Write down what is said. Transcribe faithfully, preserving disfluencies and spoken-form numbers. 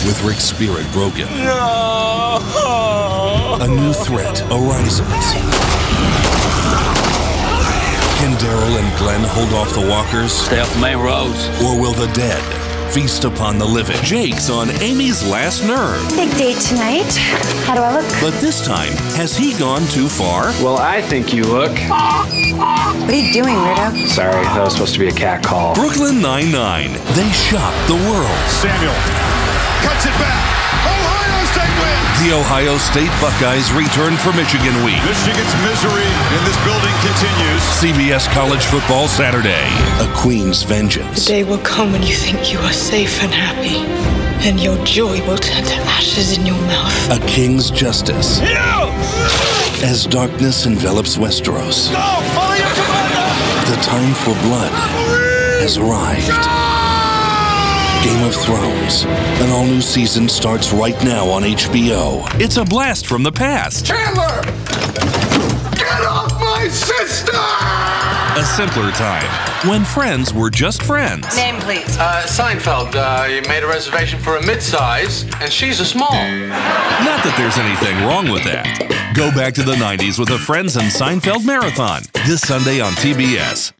With Rick's spirit broken, No! a new threat arises. Can Daryl and Glenn hold off the walkers? Stay off the main roads. Or will the dead feast upon the living? Jake's on Amy's last nerve. Big date tonight. How do I look? But this time, has he gone too far? Well, I think you look... What are you doing, weirdo? Sorry, that was supposed to be a cat call. Brooklyn Nine-Nine. They shocked the world. Samuel cuts it back. Ohio State wins. The Ohio State Buckeyes return for Michigan week. Michigan's misery in this building continues. C B S College Football Saturday. A Queen's Vengeance. The day will come when you think you are safe and happy, and your joy will turn to ashes in your mouth. A King's Justice. No! As darkness envelops Westeros, No! Follow your commander! the time for blood has arrived. Game of Thrones. An all-new season starts right now on H B O. It's a blast from the past. Chandler! Get off my sister! A simpler time, when friends were just friends. Name, please. Uh, Seinfeld, uh, you made a reservation for a mid-size, and she's a small. Not that there's anything wrong with that. Go back to the nineties with a Friends and Seinfeld marathon this Sunday on T B S.